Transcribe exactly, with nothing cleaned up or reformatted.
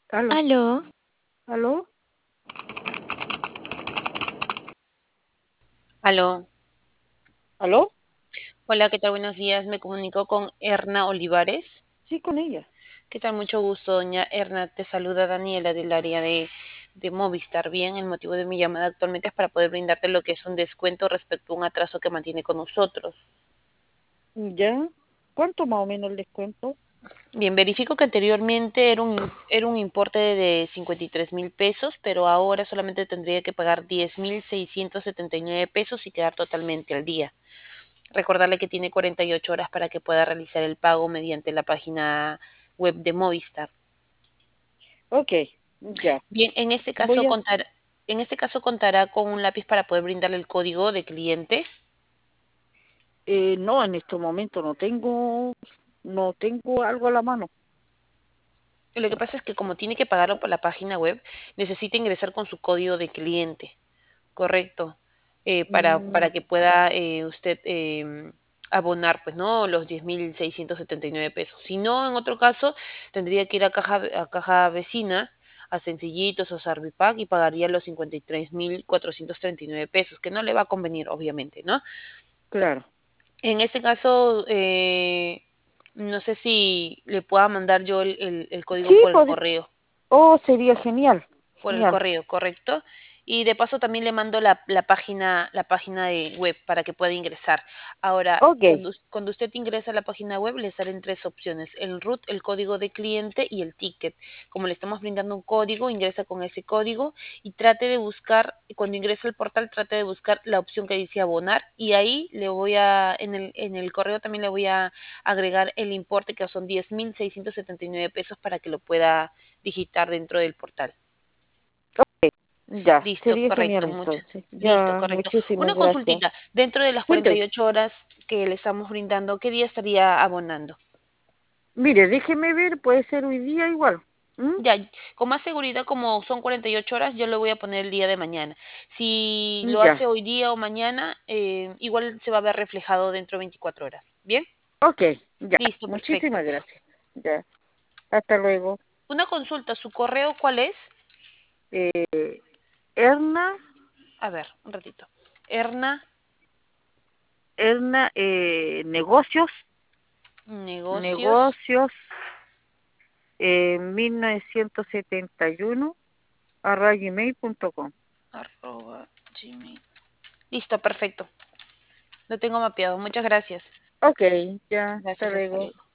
Aló, Aló, aló, Aló, aló, hola, ¿qué tal? Buenos días. Me comunico con Erna Olivares. sí, con ella. ¿Qué tal? Mucho gusto, doña Erna. Te saluda Daniela del área de, de Movistar. Bien, el motivo de mi llamada actualmente es para poder brindarte lo que es un descuento respecto a un atraso que mantiene con nosotros. ¿Ya? ¿Cuánto más o menos el descuento? Bien, verifico que anteriormente era un, era un importe de cincuenta y tres mil pesos, pero ahora solamente tendría que pagar diez mil seiscientos setenta y nueve pesos y quedar totalmente al día. Recordarle que tiene cuarenta y ocho horas para que pueda realizar el pago mediante la página web de Movistar. Ok, ya. Bien, en este caso Voy a... contar, en este caso contará con un lápiz para poder brindarle el código de cliente. Eh, no, en este momento no tengo, no tengo algo a la mano. Lo que pasa es que como tiene que pagarlo por la página web, necesita ingresar con su código de cliente, correcto, eh, para, Mm, para que pueda eh, usted eh, abonar, pues, ¿no? Los diez mil seiscientos setenta y nueve pesos. Si no, en otro caso, tendría que ir a caja, a caja vecina, a Sencillitos o Servipack y pagaría los cincuenta y tres mil cuatrocientos treinta y nueve pesos, que no le va a convenir, obviamente, ¿no? claro. En ese caso, eh, no sé si le pueda mandar yo el, el- el código Sí, por el podría... correo. Oh, sería genial, Por el genial. correo, correcto. Y de paso también le mando la, la página, la página de web para que pueda ingresar. Ahora, Ok, cuando, us- cuando usted ingresa a la página web, le salen tres opciones: el root, el código de cliente y el ticket. Como le estamos brindando un código, ingresa con ese código y trate de buscar, cuando ingrese al portal, trate de buscar la opción que dice abonar, y ahí le voy a, en el, en el correo también le voy a agregar el importe, que son diez mil seiscientos setenta y nueve pesos, para que lo pueda digitar dentro del portal. ya, Listo, sería genial correcto, mucho. entonces. Listo, Ya, correcto. muchísimas Una gracias. consultita, dentro de las cuarenta Cuénteme, y ocho horas que le estamos brindando, ¿qué día estaría abonando? mire, déjeme ver, puede ser hoy día igual. ¿Mm? Ya, con más seguridad, como son cuarenta y ocho horas, yo le voy a poner el día de mañana. Si lo hace Ya, hoy día o mañana, eh, igual se va a ver reflejado dentro de veinticuatro horas. ¿Bien? ok, ya, Listo, perfecto. muchísimas gracias. Ya, hasta luego. Una consulta, ¿su correo cuál es? Eh, Erna, A ver, un ratito. Erna, Erna, eh, negocios, negocios, negocios, eh, mil novecientos setenta y uno, arroba gmail punto com. arroba, gmail. Listo, perfecto. Lo tengo mapeado. Muchas gracias. Ok, ya, hasta Gracias, hasta luego. luego.